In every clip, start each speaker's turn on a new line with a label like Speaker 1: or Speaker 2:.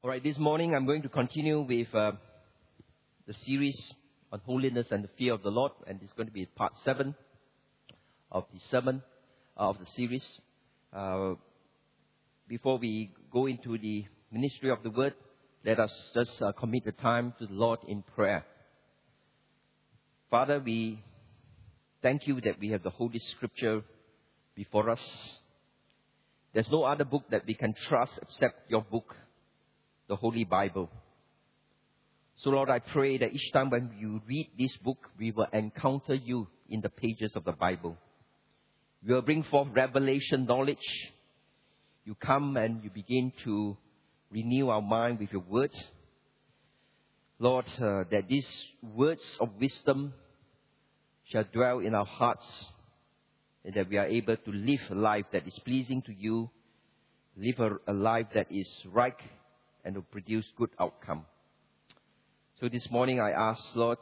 Speaker 1: All right, this morning I'm going to continue with the series on holiness and the fear of the Lord, and it's going to be part 7 of the sermon of the series. Before we go into the ministry of the word, let us just commit the time to the Lord in prayer. Father, we thank you that we have the Holy Scripture before us. There's no other book that we can trust except your book, the Holy Bible. So Lord, I pray that each time when you read this book, we will encounter you in the pages of the Bible. You will bring forth revelation knowledge. You come and you begin to renew our mind with your word. Lord, that these words of wisdom shall dwell in our hearts, and that we are able to live a life that is pleasing to you, live a life that is right, and to produce good outcome. So this morning I ask, Lord,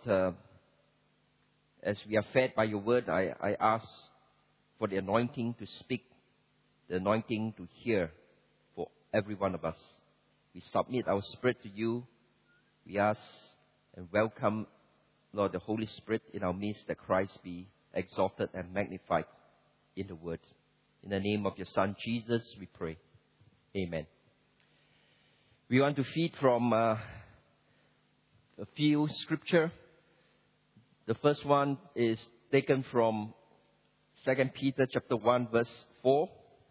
Speaker 1: as we are fed by your word, I ask for the anointing to speak, the anointing to hear for every one of us. We submit our spirit to you. We ask and welcome, Lord, the Holy Spirit in our midst, that Christ be exalted and magnified in the word. In the name of your Son, Jesus, we pray. Amen. We want to feed from a few scripture. The first one is taken from 2 Peter chapter 1 verse 4.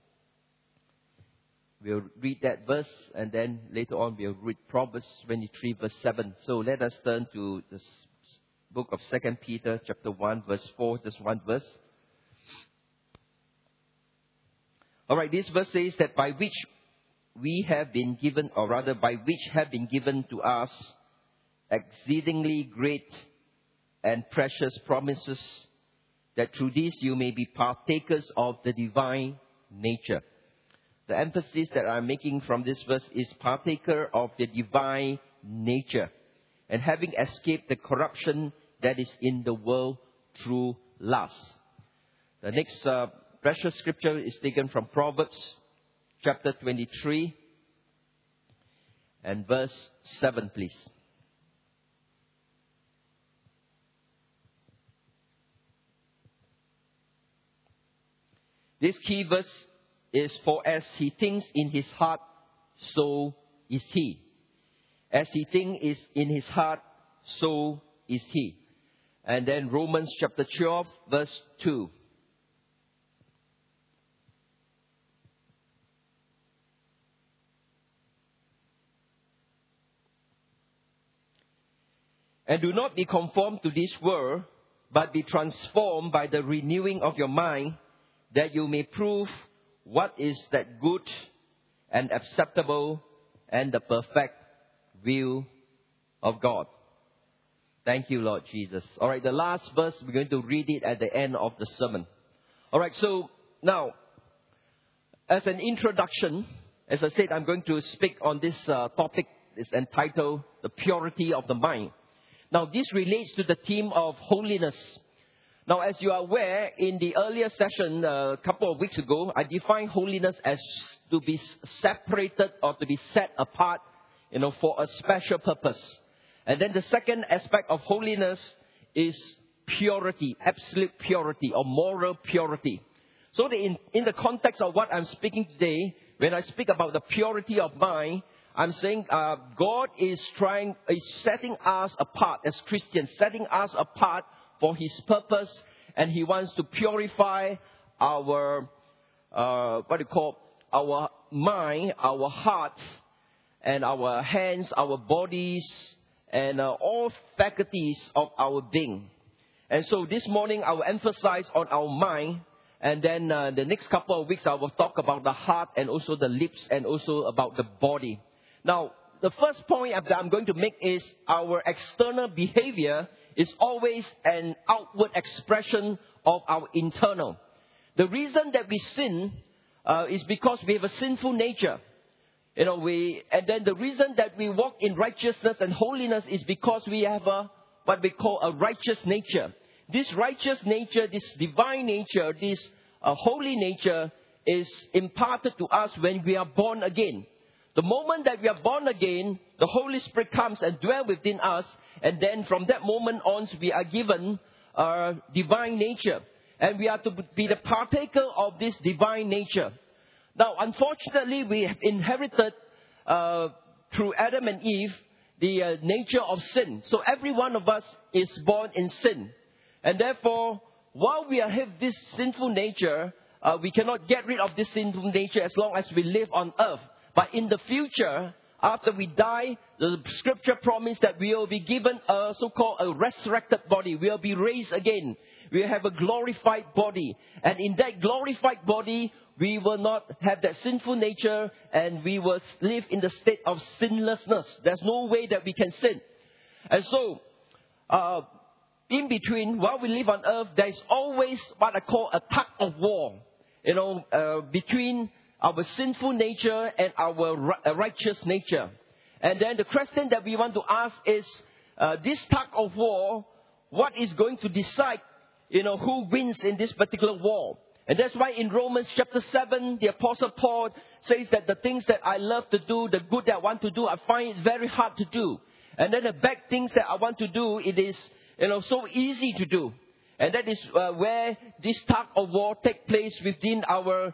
Speaker 1: We'll read that verse, and then later on we'll read Proverbs 23 verse 7. So let us turn to the book of 2 Peter chapter 1 verse 4, just one verse. Alright, this verse says that by which we have been given, or rather by which have been given to us exceedingly great and precious promises, that through this you may be partakers of the divine nature. The emphasis that I'm making from this verse is partaker of the divine nature, and having escaped the corruption that is in the world through lust. The next precious scripture is taken from Proverbs chapter 23 and verse 7, please. This key verse is, for as he thinks in his heart, so is he. As he thinks is in his heart, so is he. And then Romans chapter 12 verse 2. And do not be conformed to this world, but be transformed by the renewing of your mind, that you may prove what is that good and acceptable and the perfect will of God. Thank you, Lord Jesus. All right, the last verse, we're going to read it at the end of the sermon. All right, so now, as an introduction, as I said, I'm going to speak on this topic. It's entitled The Purity of the Mind. Now, this relates to the theme of holiness. Now, as you are aware, in the earlier session a couple of weeks ago, I defined holiness as to be separated or to be set apart, for a special purpose. And then the second aspect of holiness is purity, absolute purity or moral purity. So in the context of what I'm speaking today, when I speak about the purity of mind, I'm saying God is setting us apart as Christians, setting us apart for His purpose, and He wants to purify our, our mind, our heart, and our hands, our bodies, and all faculties of our being. And so this morning I will emphasize on our mind, and then the next couple of weeks I will talk about the heart and also the lips and also about the body. Now, the first point that I'm going to make is our external behavior is always an outward expression of our internal. The reason that we sin is because we have a sinful nature. And then the reason that we walk in righteousness and holiness is because we have what we call a righteous nature. This righteous nature, this divine nature, this holy nature is imparted to us when we are born again. The moment that we are born again, the Holy Spirit comes and dwells within us. And then from that moment on, we are given a divine nature. And we are to be the partaker of this divine nature. Now, unfortunately, we have inherited through Adam and Eve the nature of sin. So every one of us is born in sin. And therefore, while we have this sinful nature, we cannot get rid of this sinful nature as long as we live on earth. But in the future, after we die, the scripture promised that we will be given a so-called a resurrected body. We will be raised again. We will have a glorified body. And in that glorified body, we will not have that sinful nature and we will live in the state of sinlessness. There's no way that we can sin. And so, in between, while we live on earth, there is always what I call a tug of war, between our sinful nature and our righteous nature. And then the question that we want to ask is, this tug of war, what is going to decide, who wins in this particular war? And that's why in Romans chapter 7, the Apostle Paul says that the things that I love to do, the good that I want to do, I find it very hard to do. And then the bad things that I want to do, it is, so easy to do. And that is where this tug of war takes place within our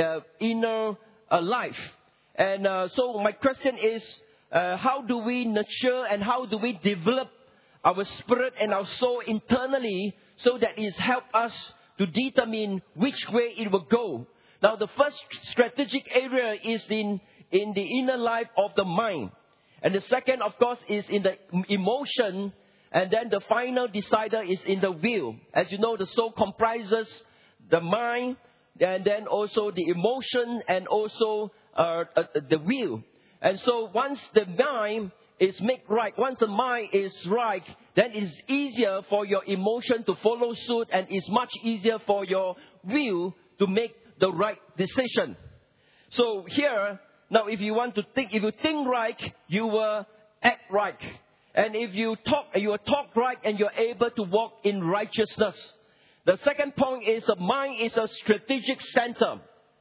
Speaker 1: inner life. And so my question is, how do we nurture and how do we develop our spirit and our soul internally so that it helps us to determine which way it will go? Now, the first strategic area is in the inner life of the mind. And the second, of course, is in the emotion. And then the final decider is in the will. As you know, the soul comprises the mind, and then also the emotion, and also the will. And so once the mind is made right, once the mind is right, then it's easier for your emotion to follow suit, and it's much easier for your will to make the right decision. So here, now if you think right, you will act right. And if you will talk right and you're able to walk in righteousness. The second point is the mind is a strategic center.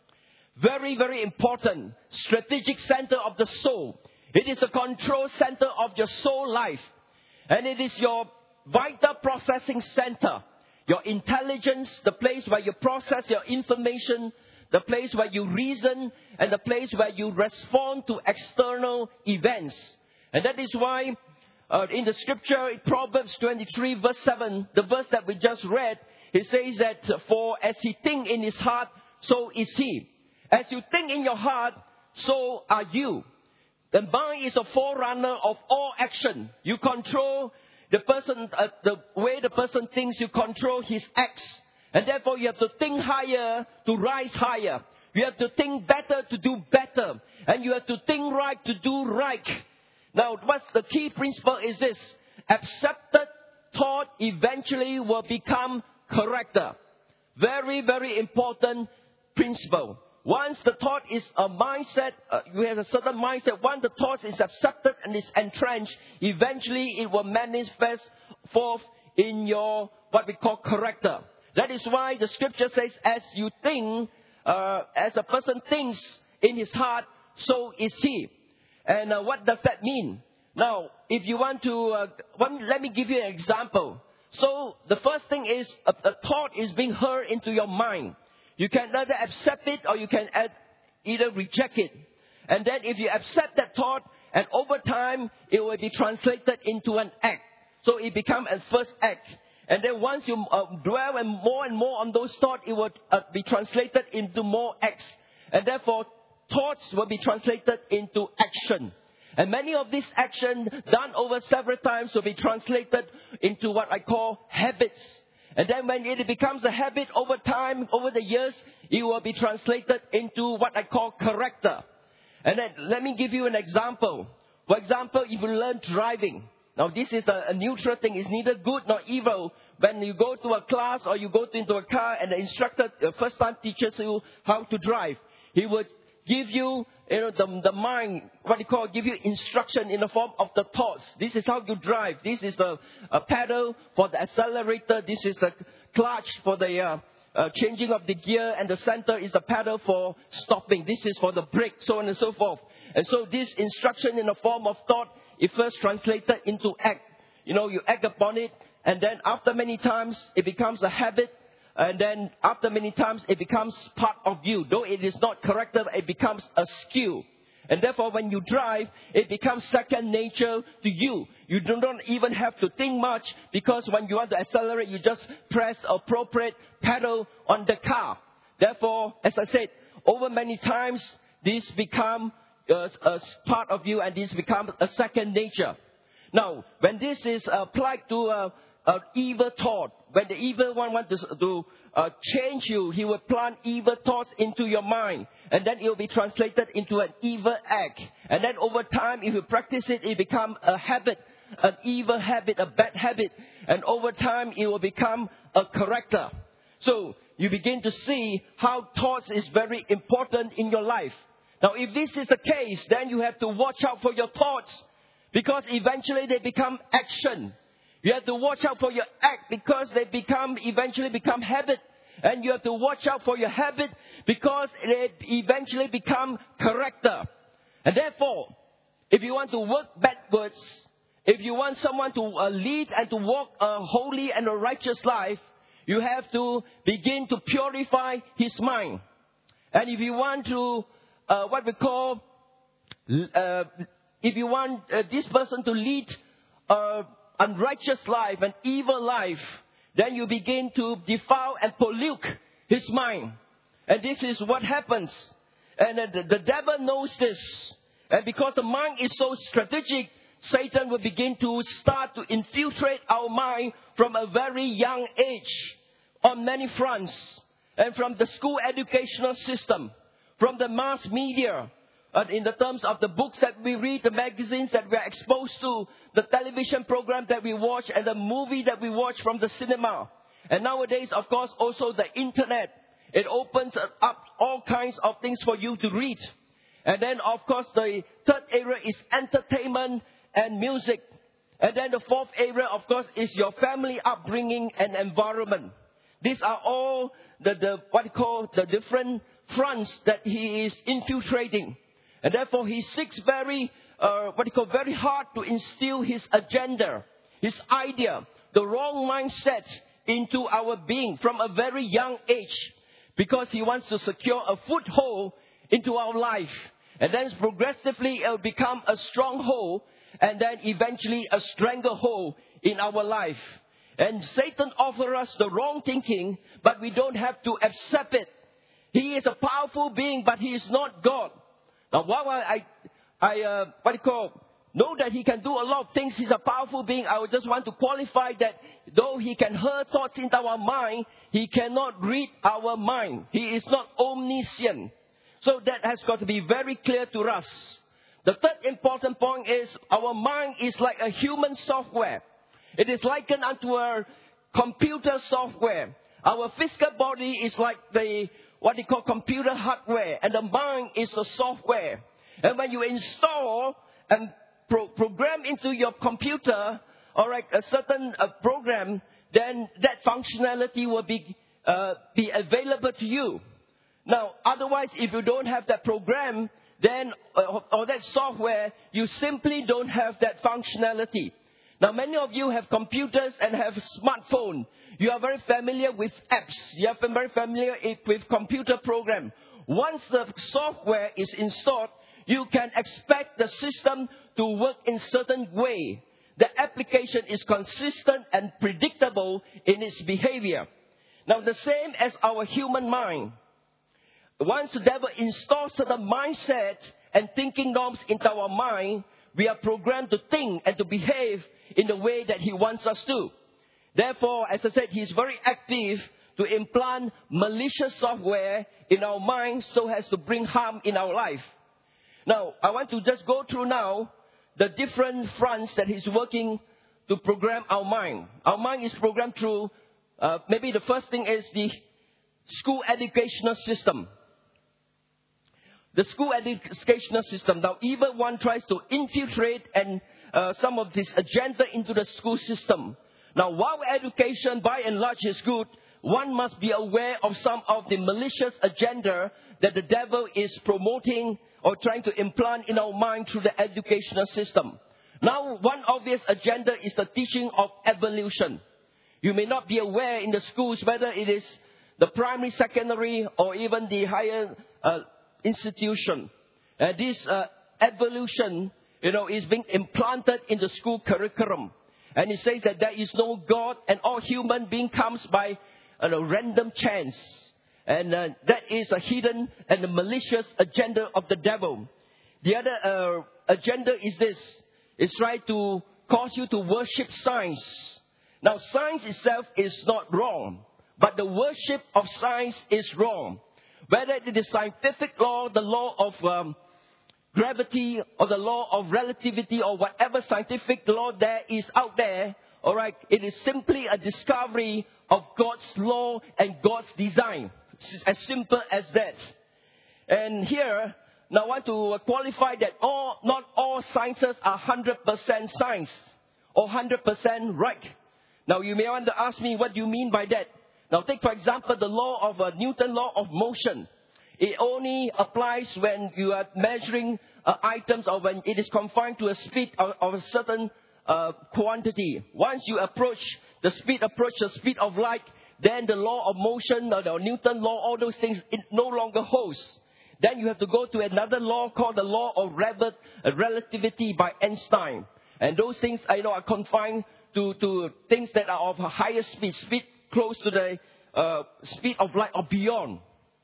Speaker 1: Very, very important. Strategic center of the soul. It is a control center of your soul life. And it is your vital processing center. Your intelligence, the place where you process your information, the place where you reason, and the place where you respond to external events. And that is why in the scripture, Proverbs 23 verse 7, the verse that we just read, it says that, for as he thinks in his heart, so is he. As you think in your heart, so are you. The mind is a forerunner of all action. You control the person, the way the person thinks, you control his acts. And therefore you have to think higher to rise higher. You have to think better to do better. And you have to think right to do right. Now, what's the key principle is this. Accepted thought eventually will become character. Very, very important principle. Once the thought is a mindset, you have a certain mindset. Once the thought is accepted and is entrenched, eventually it will manifest forth in your, what we call character. That is why the scripture says, as you think, as a person thinks in his heart, so is he. And what does that mean? Now, if you want to, let me give you an example. So, the first thing is, a thought is being heard into your mind. You can either accept it or you can either reject it. And then if you accept that thought, and over time, it will be translated into an act. So, it becomes a first act. And then once you dwell and more on those thoughts, it will be translated into more acts. And therefore, thoughts will be translated into action. And many of these actions done over several times will be translated into what I call habits. And then when it becomes a habit over time, over the years, it will be translated into what I call character. And then let me give you an example. For example, if you learn driving. Now this is a neutral thing. It's neither good nor evil. When you go to a class or you go into a car and the instructor first time teaches you how to drive, he would give you, the mind, give you instruction in the form of the thoughts. This is how you drive. This is the pedal for the accelerator. This is the clutch for the changing of the gear. And the center is the pedal for stopping. This is for the brake, so on and so forth. And so this instruction in the form of thought is first translated into act. You act upon it, and then after many times, it becomes a habit. And then after many times, it becomes part of you. Though it is not character, it becomes a skill. And therefore, when you drive, it becomes second nature to you. You do not even have to think much, because when you want to accelerate, you just press appropriate pedal on the car. Therefore, as I said, over many times, this becomes a part of you, and this becomes a second nature. Now, when this is applied to an evil thought, when the evil one wants to change you, he will plant evil thoughts into your mind. And then it will be translated into an evil act. And then over time, if you practice it, it becomes a habit, an evil habit, a bad habit. And over time, it will become a character. So you begin to see how thoughts is very important in your life. Now, if this is the case, then you have to watch out for your thoughts, because eventually they become action. You have to watch out for your act, because they eventually become habit. And you have to watch out for your habit, because they eventually become character. And therefore, if you want to work backwards, if you want someone to lead and to walk a holy and a righteous life, you have to begin to purify his mind. And if you want to, if you want this person to lead unrighteous life, an evil life, then you begin to defile and pollute his mind. And this is what happens. And the devil knows this. And because the mind is so strategic, Satan will begin to start to infiltrate our mind from a very young age on many fronts. And from the school educational system, from the mass media, in the terms of the books that we read, the magazines that we are exposed to, the television program that we watch, and the movie that we watch from the cinema. And nowadays, of course, also the internet. It opens up all kinds of things for you to read. And then, of course, the third area is entertainment and music. And then the fourth area, of course, is your family upbringing and environment. These are all the different fronts that he is infiltrating. And therefore, he seeks very hard to instill his agenda, his idea, the wrong mindset into our being from a very young age, because he wants to secure a foothold into our life. And then progressively, it will become a stronghold, and then eventually a stranglehold in our life. And Satan offers us the wrong thinking, but we don't have to accept it. He is a powerful being, but he is not God. Now, while I know that he can do a lot of things, he's a powerful being, I would just want to qualify that though he can hurt thoughts into our mind, he cannot read our mind. He is not omniscient. So that has got to be very clear to us. The third important point is our mind is like a human software. It is likened unto a computer software. Our physical body is like what they call computer hardware, and the mind is the software. And when you install and program into your computer, a certain program, then that functionality will be available to you. Now, otherwise, if you don't have that program, then or that software, you simply don't have that functionality. Now, many of you have computers and have smartphones. You are very familiar with apps. You are very familiar with computer program. Once the software is installed, you can expect the system to work in certain way. The application is consistent and predictable in its behavior. Now, the same as our human mind. Once the devil installs the mindset and thinking norms into our mind, we are programmed to think and to behave in the way that he wants us to. Therefore, as I said, he is very active to implant malicious software in our mind so as to bring harm in our life. Now, I want to just go through now the different fronts that he's working to program our mind. Our mind is programmed through, maybe the first thing is the school educational system. The school educational system. Now, evil one tries to infiltrate and some of this agenda into the school system. Now, while education by and large is good, one must be aware of some of the malicious agenda that the devil is promoting or trying to implant in our mind through the educational system. Now, one obvious agenda is the teaching of evolution. You may not be aware in the schools whether it is the primary, secondary, or even the higher institution. This evolution, is being implanted in the school curriculum. And it says that there is no God and all human being comes by random chance. And that is a hidden and a malicious agenda of the devil. The other agenda is this. It's trying to cause you to worship science. Now, science itself is not wrong, but the worship of science is wrong. Whether it is scientific law, the law of gravity, or the law of relativity, or whatever scientific law there is out there, all right, it is simply a discovery of God's law and God's design. It's as simple as that. And here, now I want to qualify that not all sciences are 100% science or 100% right. Now, you may want to ask me, what do you mean by that? Now, take, for example, the law of Newton's law of motion. It only applies when you are measuring items or when it is confined to a speed of a certain quantity. Once you approach the speed of light, then the law of motion, or the Newton law, all those things, it no longer holds. Then you have to go to another law called the law of relativity by Einstein. And those things, are confined to things that are of a higher speed close to the speed of light or beyond.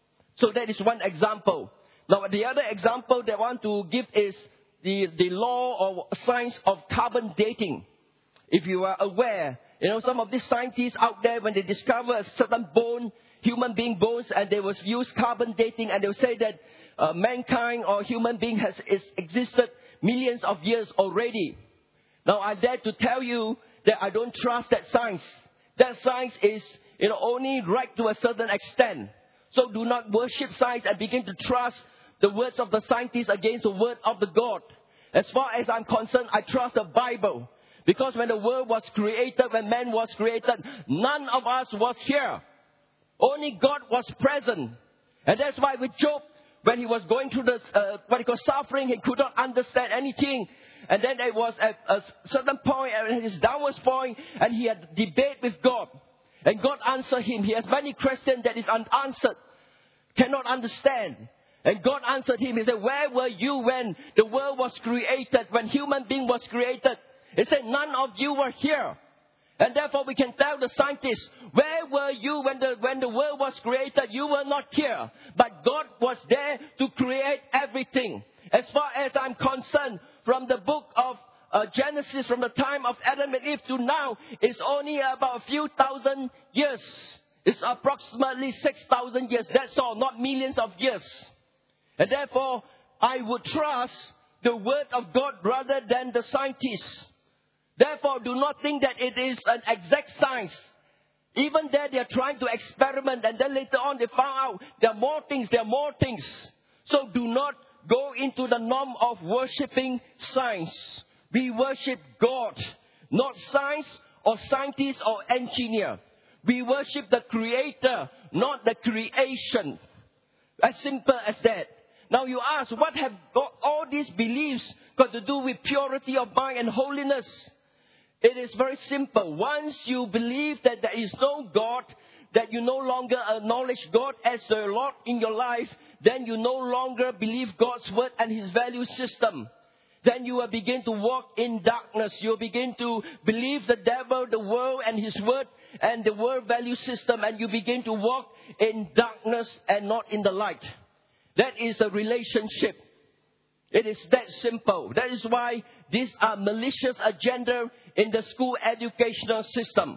Speaker 1: So that is one example. Now, the other example that I want to give is the law of science of carbon dating. If you are aware, some of these scientists out there, when they discover a certain bone, human being bones, and they will use carbon dating, and they will say that mankind or human being has existed millions of years already. Now, I dare to tell you that I don't trust that science. That science is, only right to a certain extent. So do not worship science and begin to trust the words of the scientists against the word of the God. As far as I'm concerned, I trust the Bible. Because when the world was created, when man was created, none of us was here. Only God was present. And that's why with Job, when he was going through this, suffering, he could not understand anything. And then there was a certain point, at his downwards point, and he had debate with God. And God answered him. He has many questions that is unanswered, cannot understand. And God answered him. He said, where were you when the world was created, when human being was created? He said, none of you were here. And therefore we can tell the scientists, where were you when the world was created? You were not here. But God was there to create everything. As far as I'm concerned, from the book of Genesis, from the time of Adam and Eve to now, it's only about a few thousand years. It's approximately 6,000 years. That's all, not millions of years. And therefore, I would trust the word of God rather than the scientists. Therefore, do not think that it is an exact science. Even there, they are trying to experiment, and then later on they found out there are more things. So do not go into the norm of worshipping science. We worship God, not science or scientist or engineer. We worship the Creator, not the creation. As simple as that. Now you ask, what have all these beliefs got to do with purity of mind and holiness? It is very simple. Once you believe that there is no God, that you no longer acknowledge God as the Lord in your life, then you no longer believe God's word and His value system. Then you will begin to walk in darkness. You will begin to believe the devil, the world, and his word, and the world value system. And you begin to walk in darkness and not in the light. That is a relationship. It is that simple. That is why these are malicious agenda in the school educational system.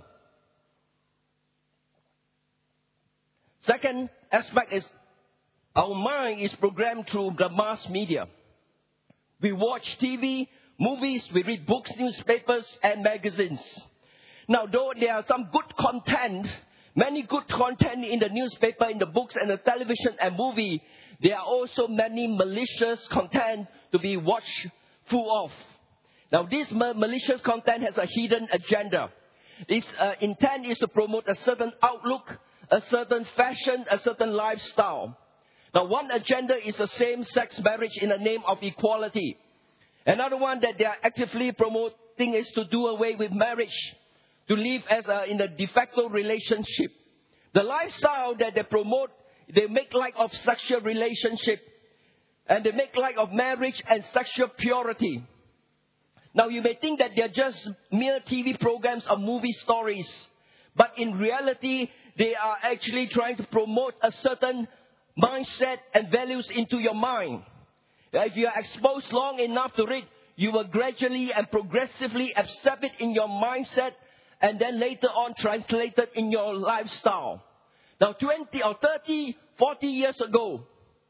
Speaker 1: Second aspect is our mind is programmed through the mass media. We watch TV, movies, we read books, newspapers, and magazines. Now, though there are some good content, many good content in the newspaper, in the books, and the television and movie, there are also many malicious content to be watchful of. Now, this malicious content has a hidden agenda. Its intent is to promote a certain outlook, a certain fashion, a certain lifestyle. Now, one agenda is the same-sex marriage in the name of equality. Another one that they are actively promoting is to do away with marriage, to live in a de facto relationship. The lifestyle that they promote, they make light of sexual relationship, and they make light of marriage and sexual purity. Now, you may think that they're just mere TV programs or movie stories, but in reality, they are actually trying to promote a certain mindset and values into your mind. If you are exposed long enough to it, you will gradually and progressively accept it in your mindset, and then later on translate it in your lifestyle. Now, 20 or 30, 40 years ago,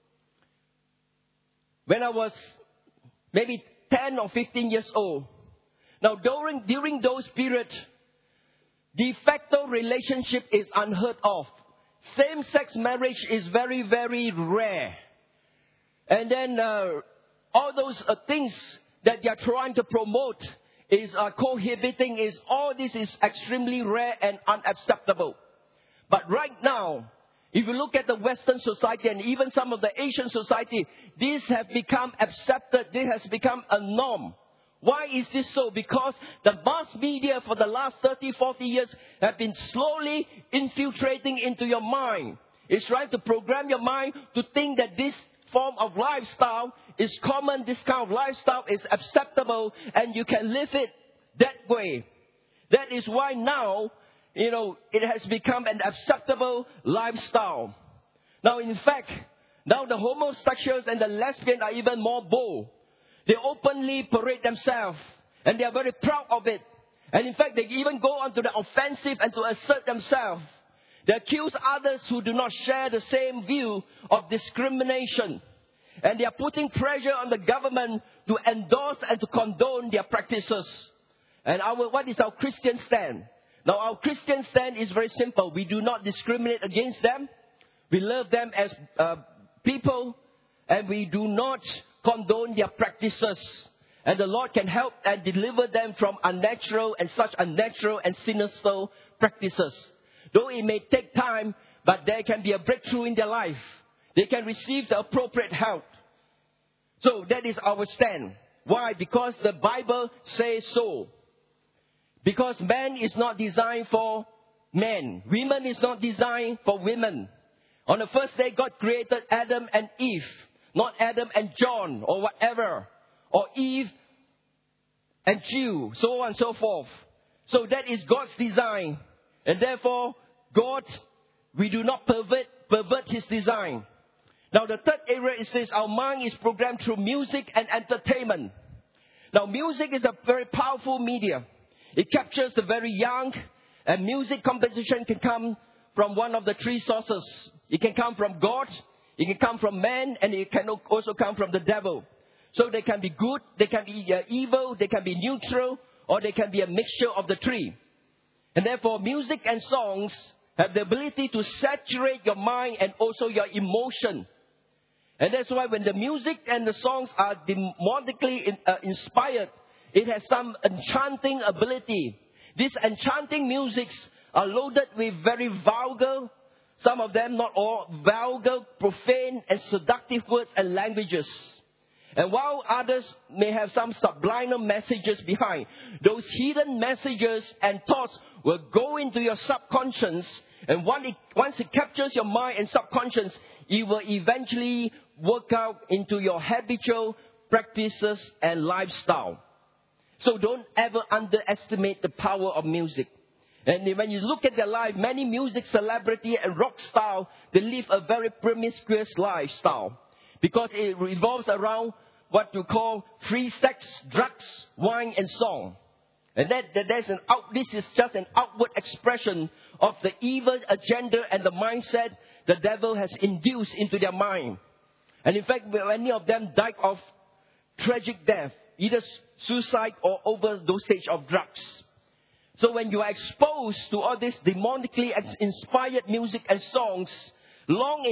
Speaker 1: when I was maybe 10 or 15 years old, now during those periods, de facto relationship is unheard of. Same-sex marriage is very, very rare. And then all those things that they are trying to promote is cohabiting, all this is extremely rare and unacceptable. But right now, if you look at the Western society and even some of the Asian society, this has become accepted, this has become a norm. Why is this so? Because the mass media for the last 30, 40 years have been slowly infiltrating into your mind. It's trying to program your mind to think that this form of lifestyle is common, this kind of lifestyle is acceptable, and you can live it that way. That is why now, it has become an acceptable lifestyle. Now, in fact, now the homosexuals and the lesbians are even more bold. They openly parade themselves, and they are very proud of it. And in fact, they even go on to the offensive and to assert themselves. They accuse others who do not share the same view of discrimination. And they are putting pressure on the government to endorse and to condone their practices. And what is our Christian stand? Now, our Christian stand is very simple. We do not discriminate against them. We love them as people, and we do not condone their practices. And the Lord can help and deliver them from unnatural and sinister practices. Though it may take time, but there can be a breakthrough in their life. They can receive the appropriate help. So that is our stand. Why? Because the Bible says so. Because man is not designed for men. Women is not designed for women. On the first day, God created Adam and Eve. Not Adam and John or whatever. Or Eve and Jew. So on and so forth. So that is God's design. And therefore, God, we do not pervert His design. Now the third area is this. Our mind is programmed through music and entertainment. Now music is a very powerful media. It captures the very young. And music composition can come from one of the three sources. It can come from God. It can come from man, and it can also come from the devil. So they can be good, they can be evil, they can be neutral, or they can be a mixture of the three. And therefore, music and songs have the ability to saturate your mind and also your emotion. And that's why when the music and the songs are demonically inspired, it has some enchanting ability. These enchanting musics are loaded with very vulgar, some of them, not all, vulgar, profane, and seductive words and languages. And while others may have some subliminal messages behind, those hidden messages and thoughts will go into your subconscious. And once it captures your mind and subconscious, it will eventually work out into your habitual practices and lifestyle. So don't ever underestimate the power of music. And when you look at their life, many music celebrity and rock stars, they live a very promiscuous lifestyle. Because it revolves around what you call free sex, drugs, wine, and song. And this is just an outward expression of the evil agenda and the mindset the devil has induced into their mind. And in fact, many of them died of tragic death, either suicide or overdosage of drugs. So when you are exposed to all this demonically inspired music and songs long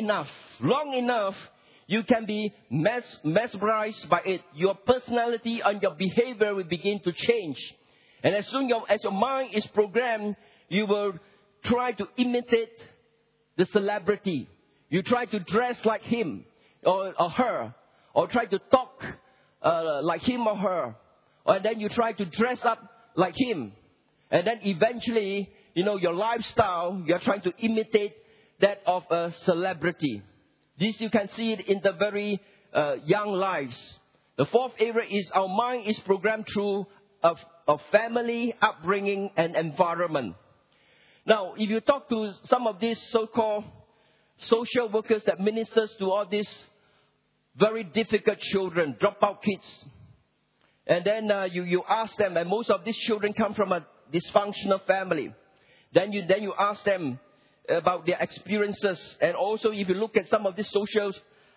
Speaker 1: enough, you can be mesmerized by it. Your personality and your behavior will begin to change. And as soon as your mind is programmed, you will try to imitate the celebrity. You try to dress like him or her, or try to talk like him or her, and then you try to dress up like him. And then eventually, your lifestyle, you're trying to imitate that of a celebrity. This you can see it in the very young lives. The fourth area is our mind is programmed through a family, upbringing, and environment. Now, if you talk to some of these so-called social workers that ministers to all these very difficult children, dropout kids, and then you ask them, and most of these children come from a dysfunctional family. Then you ask them about their experiences, and also if you look at some of these social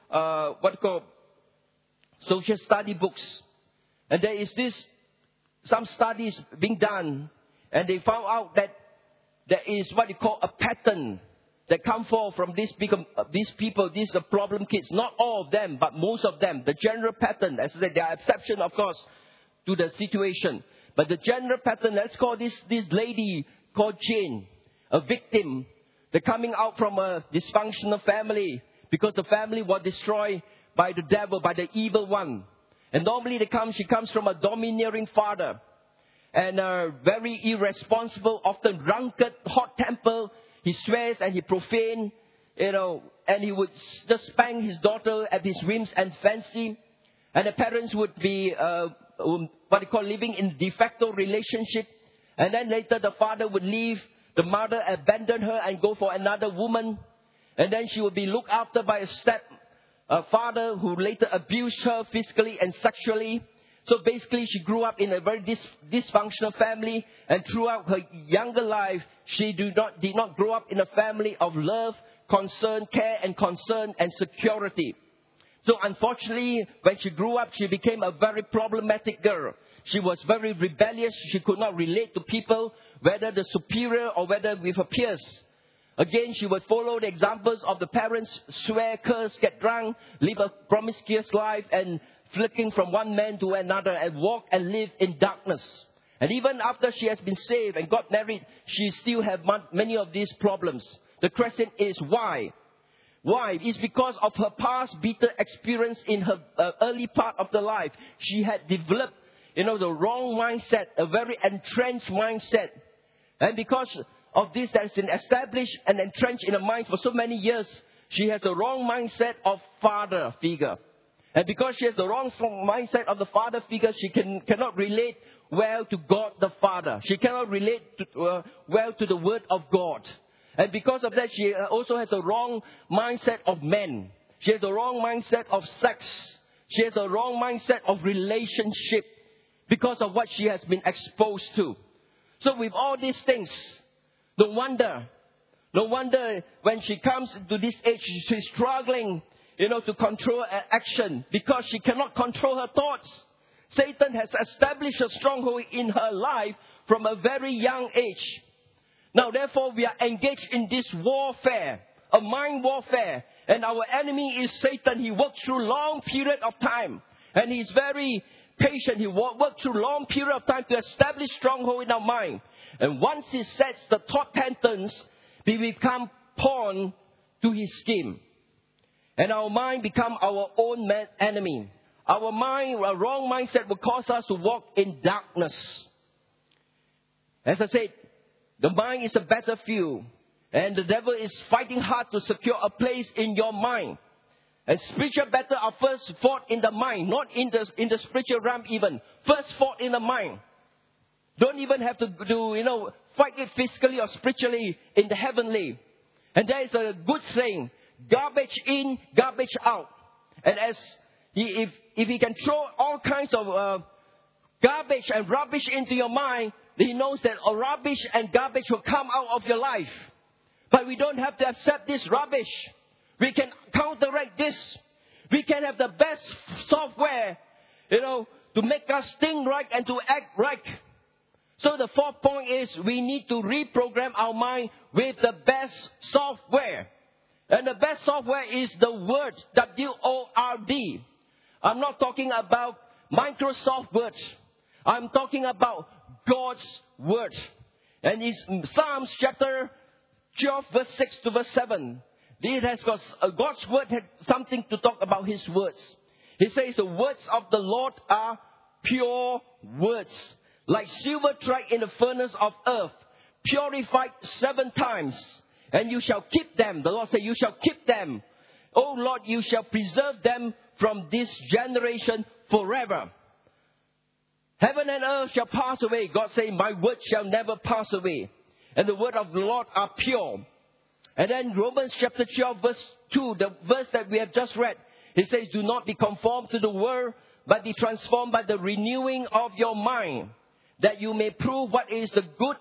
Speaker 1: study books, and there is some studies being done, and they found out that there is what you call a pattern that come forth from these people, these are problem kids. Not all of them, but most of them. The general pattern, as I said, there are exceptions, of course, to the situation. But the general pattern, let's call this lady called Jane, a victim. They're coming out from a dysfunctional family because the family was destroyed by the devil, by the evil one. And normally she comes from a domineering father. And very irresponsible, often drunkard, hot-tempered. He swears and he profane, and he would just spank his daughter at his whims and fancy. And the parents would be, living in de facto relationship. And then later the father would leave, the mother abandon her and go for another woman. And then she would be looked after by a father who later abused her physically and sexually. So basically, she grew up in a very dysfunctional family, and throughout her younger life, she did not grow up in a family of love, care and security. So unfortunately, when she grew up, she became a very problematic girl. She was very rebellious. She could not relate to people, whether the superior or whether with her peers. Again, she would follow the examples of the parents, swear, curse, get drunk, live a promiscuous life, and flicking from one man to another, and walk and live in darkness. And even after she has been saved and got married, she still has many of these problems. The question is why? Why? It's because of her past bitter experience in her early part of the life. She had developed, the wrong mindset, a very entrenched mindset. And because of this that has been established and entrenched in her mind for so many years, she has a wrong mindset of father figure. And because she has the wrong mindset of the father figure, she cannot relate well to God the Father. She cannot relate well to the Word of God. And because of that, she also has a wrong mindset of men. She has a wrong mindset of sex. She has a wrong mindset of relationship because of what she has been exposed to. So with all these things, no wonder when she comes to this age, she's struggling to control her action because she cannot control her thoughts. Satan has established a stronghold in her life from a very young age. Now, therefore, we are engaged in this warfare, a mind warfare. And our enemy is Satan. He works through long period of time. And he's very patient. He works through long period of time to establish stronghold in our mind. And once he sets the thought patterns, we become pawn to his scheme. And our mind become our own enemy. Our wrong mindset will cause us to walk in darkness. As I said, the mind is a battlefield. And the devil is fighting hard to secure a place in your mind. And spiritual battle are first fought in the mind, not in the spiritual realm even. First fought in the mind. Don't even have to fight it physically or spiritually in the heavenly. And there is a good saying, garbage in, garbage out. And if he can throw all kinds of garbage and rubbish into your mind, he knows that rubbish and garbage will come out of your life. But we don't have to accept this rubbish. We can counteract this. We can have the best software, to make us think right and to act right. So the fourth point is we need to reprogram our mind with the best software. And the best software is the Word, W-O-R-D. I'm not talking about Microsoft Word. I'm talking about God's Word. And it's Psalms chapter 12, verse 6 to verse 7. God's word had something to talk about His words. He says the words of the Lord are pure words, like silver tried in the furnace of earth, purified 7 times, and you shall keep them. The Lord said, you shall keep them. O Lord, you shall preserve them from this generation forever. Heaven and earth shall pass away. God said, my word shall never pass away. And the word of the Lord are pure. And then Romans chapter 12 verse 2, the verse that we have just read, it says, do not be conformed to the world, but be transformed by the renewing of your mind, that you may prove what is the good,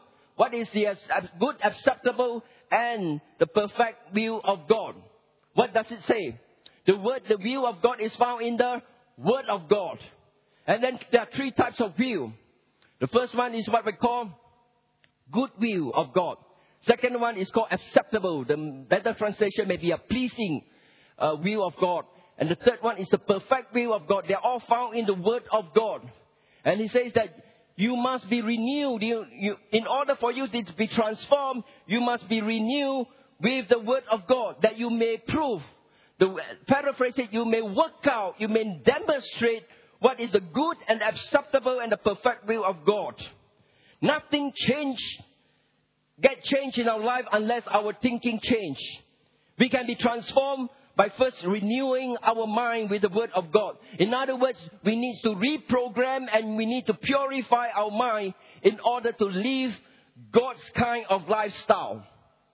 Speaker 1: acceptable, and the perfect will of God. What does it say? The will of God is found in the Word of God. And then there are 3 types of will. The first one is what we call good will of God. Second one is called acceptable. The better translation may be a pleasing will of God. And the third one is the perfect will of God. They're all found in the Word of God. And He says that you must be renewed. In order for you to be transformed, you must be renewed with the Word of God, that you may prove. Paraphrase it, you may work out, you may demonstrate what is the good and acceptable and the perfect will of God. Nothing get changed in our life unless our thinking change. We can be transformed by first renewing our mind with the Word of God. In other words, we need to reprogram and we need to purify our mind in order to live God's kind of lifestyle.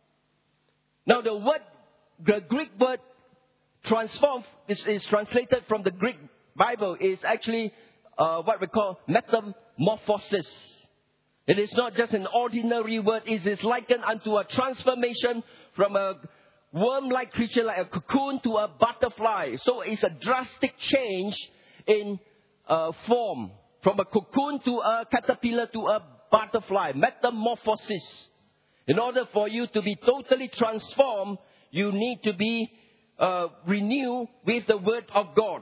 Speaker 1: Now the Greek word transform is translated from the Greek Bible is actually what we call metamorphosis. It is not just an ordinary word. It is likened unto a transformation from a worm-like creature like a cocoon to a butterfly. So it's a drastic change in form. From a cocoon to a caterpillar to a butterfly. Metamorphosis. In order for you to be totally transformed, you need to be renewed with the Word of God.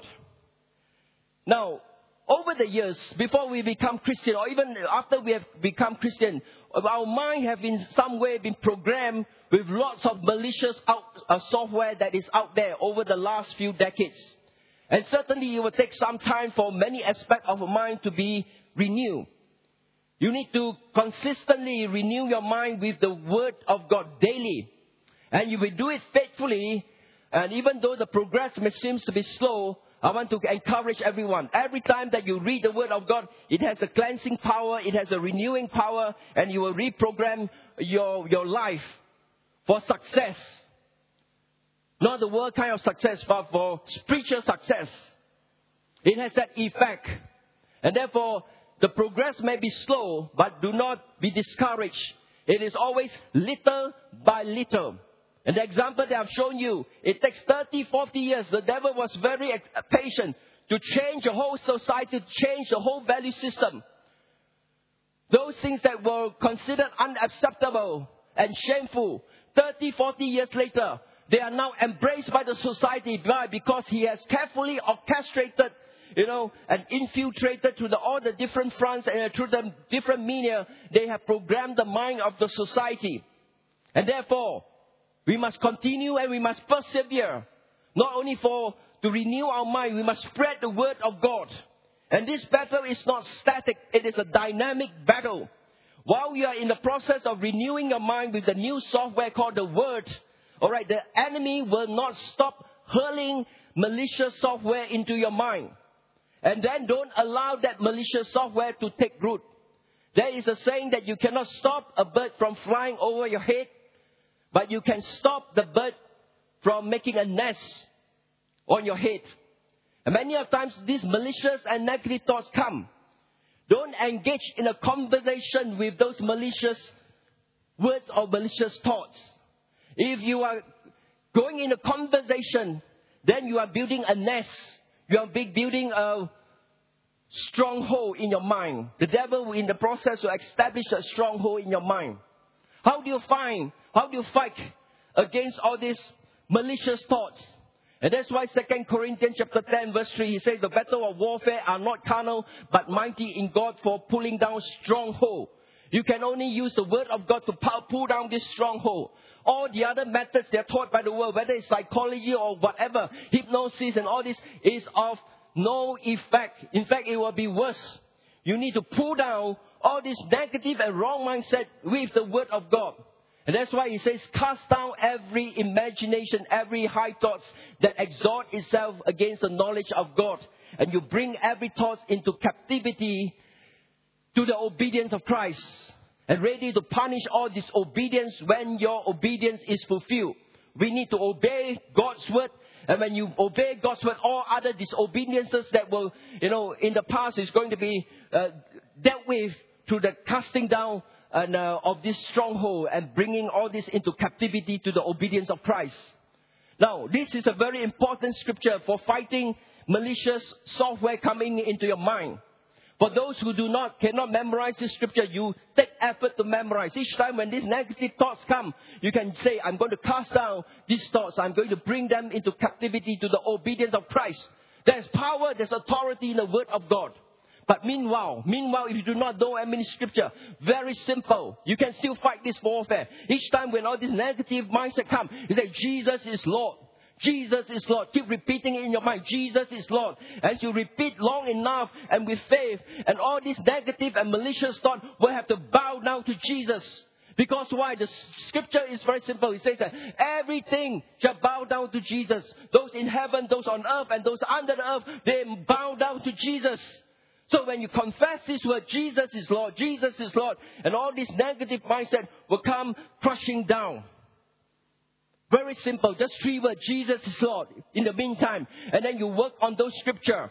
Speaker 1: Now, over the years, before we become Christian, or even after we have become Christian, our mind have in some way been programmed with lots of malicious software that is out there over the last few decades. And certainly it will take some time for many aspects of our mind to be renewed. You need to consistently renew your mind with the Word of God daily. And you will do it faithfully. And even though the progress may seem to be slow, I want to encourage everyone. Every time that you read the Word of God, it has a cleansing power, it has a renewing power, and you will reprogram your life for success. Not the world kind of success, but for spiritual success. It has that effect. And therefore, the progress may be slow, but do not be discouraged. It is always little by little. And the example that I've shown you, it takes 30, 40 years. The devil was very patient to change the whole society, to change the whole value system. Those things that were considered unacceptable and shameful, 30, 40 years later, they are now embraced by the society. Why? Because he has carefully orchestrated, and infiltrated through all the different fronts and through the different media. They have programmed the mind of the society. And therefore, we must continue and we must persevere. Not only to renew our mind, we must spread the Word of God. And this battle is not static. It is a dynamic battle. While you are in the process of renewing your mind with the new software called the Word, alright, the enemy will not stop hurling malicious software into your mind. And then don't allow that malicious software to take root. There is a saying that you cannot stop a bird from flying over your head, but you can stop the bird from making a nest on your head. And many of times these malicious and negative thoughts come. Don't engage in a conversation with those malicious words or malicious thoughts. If you are going in a conversation, then you are building a nest. You are building a stronghold in your mind. The devil, in the process, will establish a stronghold in your mind. How do you fight against all these malicious thoughts? And that's why 2 Corinthians chapter 10 verse 3, he says, the battle of warfare are not carnal, but mighty in God for pulling down stronghold. You can only use the Word of God to pull down this stronghold. all the other methods they're taught by the world, whether it's psychology or whatever, hypnosis and all this, is of no effect. In fact, it will be worse. You need to pull down all this negative and wrong mindset with the Word of God. And that's why he says, cast down every imagination, every high thoughts that exalt itself against the knowledge of God. And you bring every thought into captivity to the obedience of Christ. And ready to punish all disobedience when your obedience is fulfilled. We need to obey God's word. And when you obey God's word, all other disobediences that will, in the past is going to be dealt with through the casting down of this stronghold and bringing all this into captivity to the obedience of Christ. Now, this is a very important scripture for fighting malicious software coming into your mind. For those who cannot memorize this scripture, you take effort to memorize. Each time when these negative thoughts come, you can say, I'm going to cast down these thoughts. I'm going to bring them into captivity to the obedience of Christ. There's power, there's authority in the word of God. But meanwhile, if you do not know any scripture, very simple. You can still fight this warfare. Each time when all this negative mindset come, you say, Jesus is Lord. Jesus is Lord. Keep repeating it in your mind. Jesus is Lord. As you repeat long enough and with faith, and all this negative and malicious thought will have to bow down to Jesus. Because why? The scripture is very simple. It says that everything shall bow down to Jesus. Those in heaven, those on earth, and those under the earth, they bow down to Jesus. So when you confess this word, Jesus is Lord, Jesus is Lord, and all this negative mindset will come crushing down. Very simple, just 3 words, Jesus is Lord, in the meantime. And then you work on those scripture.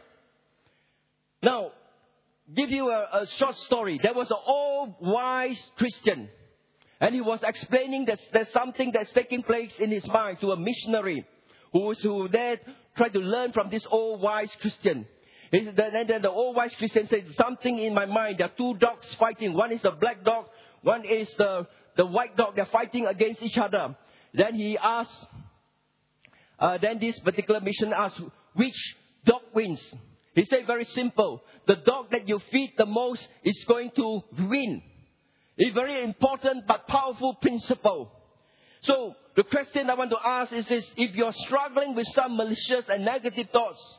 Speaker 1: Now, give you a short story. There was an old wise Christian. And he was explaining that there's something that's taking place in his mind to a missionary who there tried to learn from this old wise Christian. And then the old wise Christian said, something in my mind. There are 2 dogs fighting. One is the black dog. One is the white dog. They're fighting against each other. Then he asked, then this particular mission asked, which dog wins? He said very simple. The dog that you feed the most is going to win. It's a very important but powerful principle. So the question I want to ask is this. If you're struggling with some malicious and negative thoughts,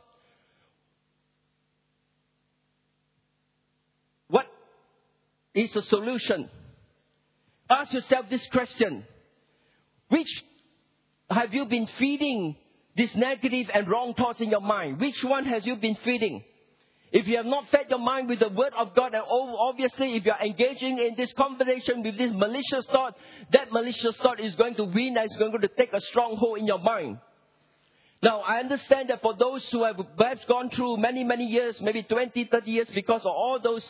Speaker 1: what is the solution? Ask yourself this question. Which have you been feeding these negative and wrong thoughts in your mind? Which one has you been feeding? If you have not fed your mind with the word of God, and obviously if you are engaging in this conversation with this malicious thought, that malicious thought is going to win and is going to take a stronghold in your mind. Now, I understand that for those who have perhaps gone through many, many years, maybe 20, 30 years, because of all those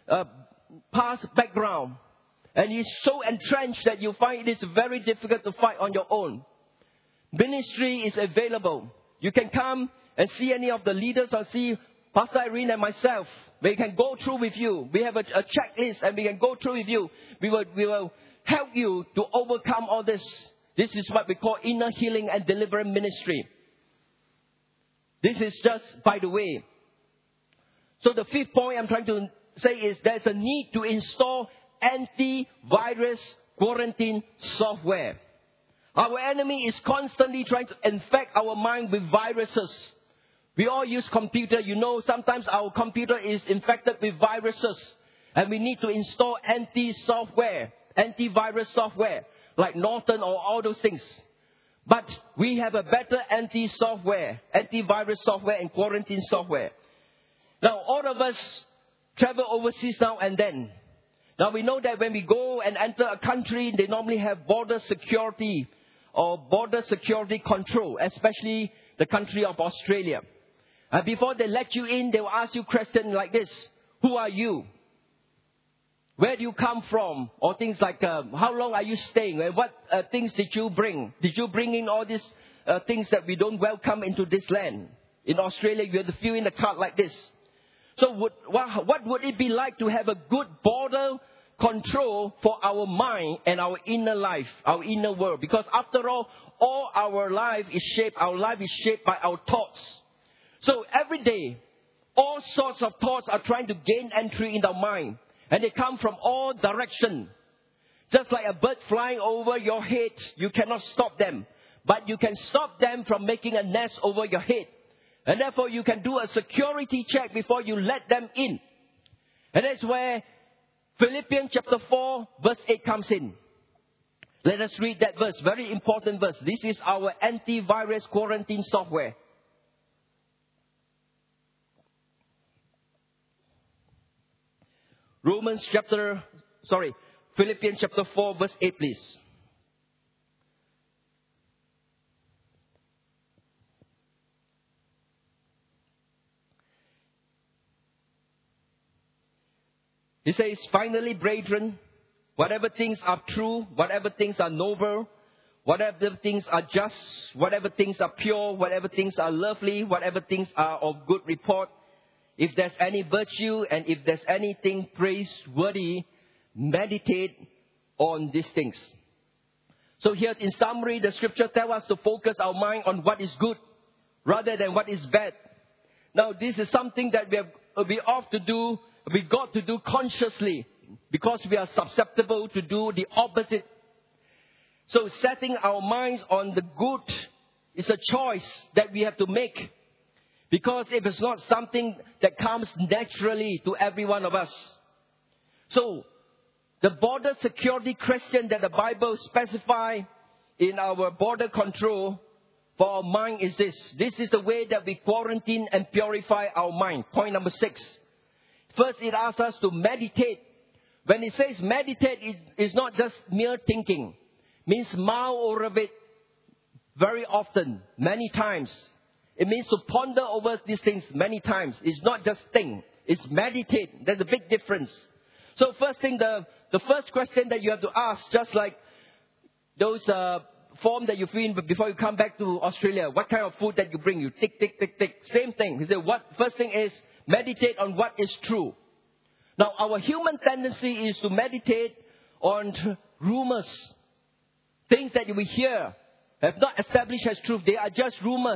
Speaker 1: past background, and it's so entrenched that you find it is very difficult to fight on your own. Ministry is available. You can come and see any of the leaders or see Pastor Irene and myself. We can go through with you. We have a checklist and we can go through with you. We will help you to overcome all this. This is what we call inner healing and deliverance ministry. This is just by the way. So the 5th point I'm trying to say is there's a need to install antivirus quarantine software. Our enemy is constantly trying to infect our mind with viruses. We all use computer. Sometimes our computer is infected with viruses. And we need to install antivirus software, like Norton or all those things. But we have a better antivirus software and quarantine software. Now, all of us travel overseas now and then. Now, we know that when we go and enter a country, they normally have border security or border security control, especially the country of Australia. And before they let you in, they will ask you questions like this. Who are you? Where do you come from? Or things like, how long are you staying? And what things did you bring? Did you bring in all these things that we don't welcome into this land? In Australia, you have to fill in the card like this. So what would it be like to have a good border control for our mind and our inner life, our inner world? Because after all our life is shaped by our thoughts. So every day, all sorts of thoughts are trying to gain entry in our mind. And they come from all directions. Just like a bird flying over your head, you cannot stop them. But you can stop them from making a nest over your head. And therefore, you can do a security check before you let them in. And that's where Philippians chapter 4, verse 8 comes in. Let us read that verse. Very important verse. This is our antivirus quarantine software. Philippians chapter 4, verse 8, please. He says, finally, brethren, whatever things are true, whatever things are noble, whatever things are just, whatever things are pure, whatever things are lovely, whatever things are of good report, if there's any virtue and if there's anything praiseworthy, meditate on these things. So here in summary, the scripture tells us to focus our mind on what is good rather than what is bad. Now, this is something that we got to do consciously because we are susceptible to do the opposite. So setting our minds on the good is a choice that we have to make. Because if it's not something that comes naturally to every one of us. So, the border security question that the Bible specifies in our border control for our mind is this. This is the way that we quarantine and purify our mind. Point number 6. First, it asks us to meditate. When it says meditate, it's not just mere thinking. It means mull over it very often, many times. It means to ponder over these things many times. It's not just think. It's meditate. There's a big difference. So first thing, the first question that you have to ask, just like those form that you fill in before you come back to Australia. What kind of food that you bring? You tick, tick, tick, tick. Same thing. He said, first thing is meditate on what is true. Now, our human tendency is to meditate on rumors. Things that we hear have not established as truth. They are just rumors.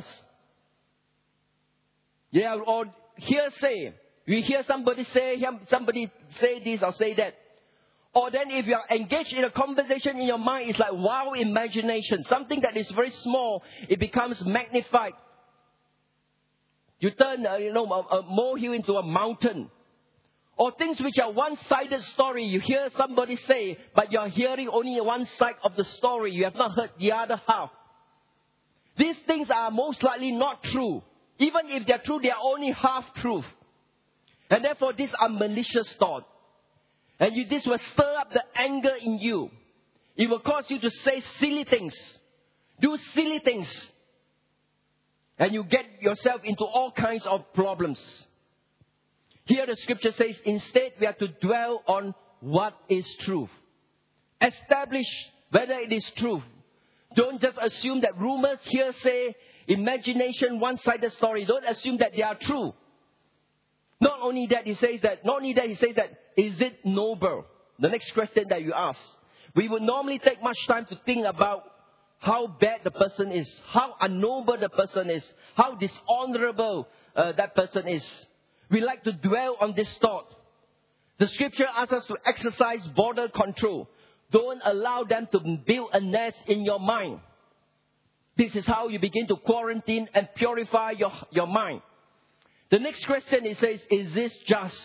Speaker 1: They are all hearsay. We hear somebody say this or say that. Or then if you are engaged in a conversation in your mind, it's like wow imagination. Something that is very small, it becomes magnified. You turn a molehill into a mountain. Or things which are one-sided story. You hear somebody say, but you are hearing only one side of the story. You have not heard the other half. These things are most likely not true. Even if they are true, they are only half truth. And therefore, these are malicious thoughts. And this will stir up the anger in you. It will cause you to say silly things. Do silly things. And you get yourself into all kinds of problems. Here the scripture says, instead we have to dwell on what is truth. Establish whether it is truth. Don't just assume that rumors, hearsay, imagination, one-sided story. Don't assume that they are true. Not only that, he says that, is it noble? The next question that you ask. We would normally take much time to think about how bad the person is, how unnoble the person is, how dishonorable that person is. We like to dwell on this thought. The scripture asks us to exercise border control. Don't allow them to build a nest in your mind. This is how you begin to quarantine and purify your mind. The next question, it says, is this just?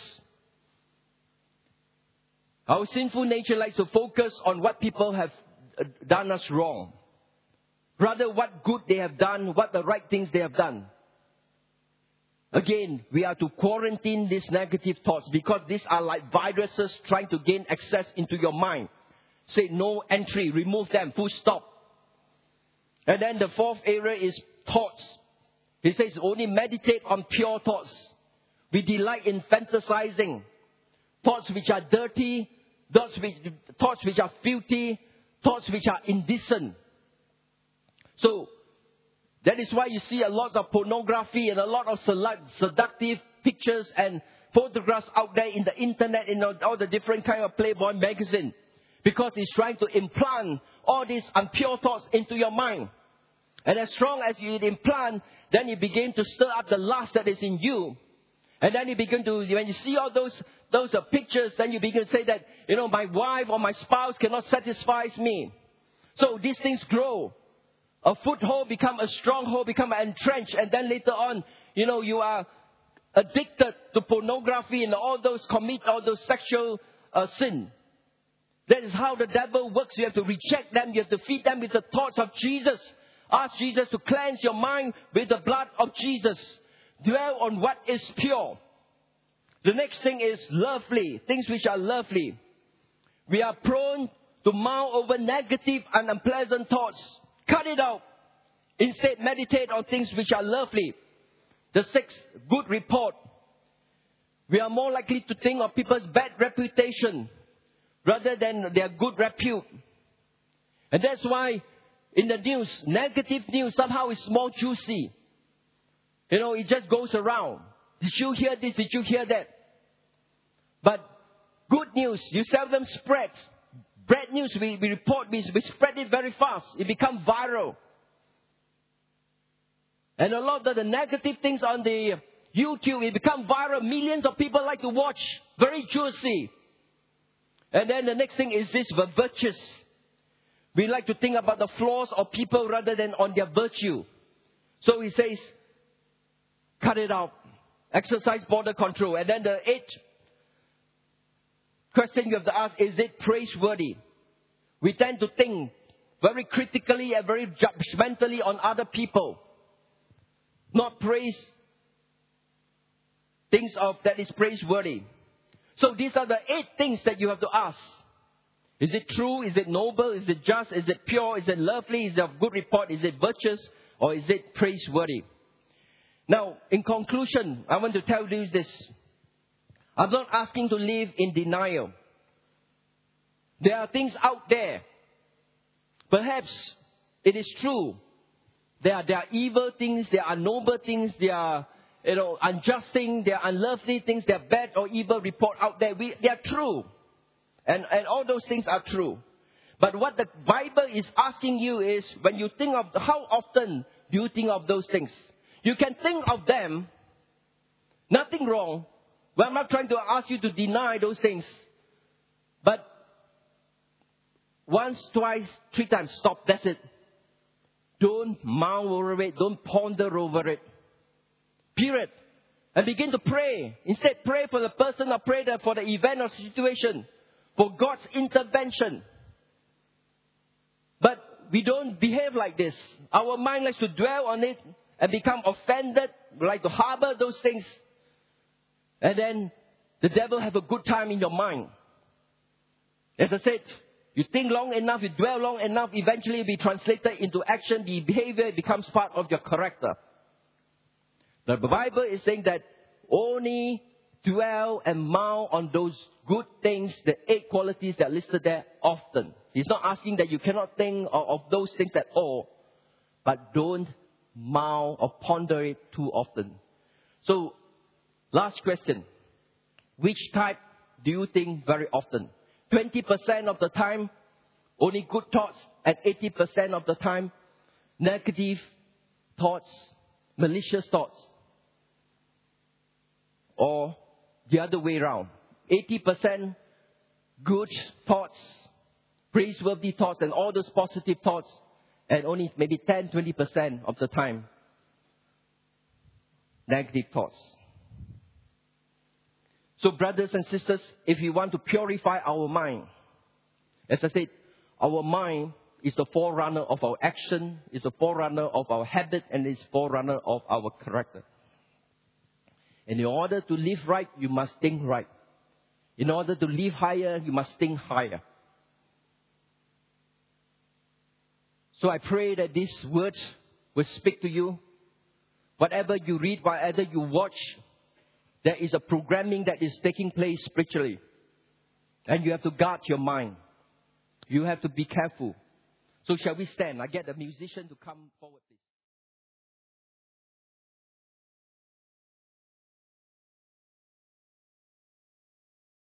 Speaker 1: Our sinful nature likes to focus on what people have done us wrong. Rather, what good they have done, what the right things they have done. Again, we are to quarantine these negative thoughts because these are like viruses trying to gain access into your mind. Say no entry, remove them, full stop. And then the fourth area is thoughts. He says only meditate on pure thoughts. We delight in fantasizing. Thoughts which are dirty, thoughts which are filthy, thoughts which are indecent. So, that is why you see a lot of pornography and a lot of seductive pictures and photographs out there in the internet, in all the different kind of Playboy magazine. Because it's trying to implant all these impure thoughts into your mind. And as strong as you implant, then you begin to stir up the lust that is in you. And then you begin to, when you see all those pictures, then you begin to say that, my wife or my spouse cannot satisfy me. So these things grow. A foothold become a stronghold, become entrenched, and then later on, you are addicted to pornography and commit all those sexual sin. That is how the devil works. You have to reject them. You have to feed them with the thoughts of Jesus. Ask Jesus to cleanse your mind with the blood of Jesus. Dwell on what is pure. The next thing is lovely. Things which are lovely. We are prone to mull over negative and unpleasant thoughts. Cut it out. Instead, meditate on things which are lovely. The sixth, good report. We are more likely to think of people's bad reputation rather than their good repute. And that's why in the news, negative news somehow is more juicy. It just goes around. Did you hear this? Did you hear that? But good news, you seldom spread. Bad news, we report, we spread it very fast. It becomes viral. And a lot of the negative things on the YouTube, it becomes viral. Millions of people like to watch. Very juicy. And then the next thing is this, the virtues. We like to think about the flaws of people rather than on their virtue. So he says, cut it out. Exercise border control. And then the eighth question you have to ask, is it praiseworthy? We tend to think very critically and very judgmentally on other people. Not praise things that is praiseworthy. So these are the 8 things that you have to ask. Is it true? Is it noble? Is it just? Is it pure? Is it lovely? Is it of good report? Is it virtuous? Or is it praiseworthy? Now, in conclusion, I want to tell you this. I'm not asking to live in denial. There are things out there. Perhaps it is true. There are evil things, there are noble things, there are unjust things, there are unlovely things, there are bad or evil report out there. They are true. And all those things are true. But what the Bible is asking you is, when you think of, how often do you think of those things? You can think of them, nothing wrong. Well, I'm not trying to ask you to deny those things. But once, twice, 3 times, stop, that's it. Don't mull over it. Don't ponder over it. Period. And begin to pray. Instead, pray for the person or pray for the event or situation. For God's intervention. But we don't behave like this. Our mind likes to dwell on it and become offended. We like to harbor those things. And then the devil have a good time in your mind. As I said, you think long enough, you dwell long enough, eventually it will be translated into action. The behavior becomes part of your character. The Bible is saying that only dwell and mull on those good things, the 8 qualities that are listed there often. He's not asking that you cannot think of those things at all, but don't mull or ponder it too often. So, last question. Which type do you think very often? 20% of the time, only good thoughts, and 80% of the time, negative thoughts, malicious thoughts. Or the other way around. 80% good thoughts, praiseworthy thoughts, and all those positive thoughts, and only maybe 10-20% of the time, negative thoughts. So brothers and sisters, if we want to purify our mind, as I said, our mind is a forerunner of our action, is a forerunner of our habit, and is a forerunner of our character. And in order to live right, you must think right. In order to live higher, you must think higher. So I pray that this word will speak to you. Whatever you read, whatever you watch, there is a programming that is taking place spiritually. And you have to guard your mind. You have to be careful. So shall we stand? I get the musician to come forward, please.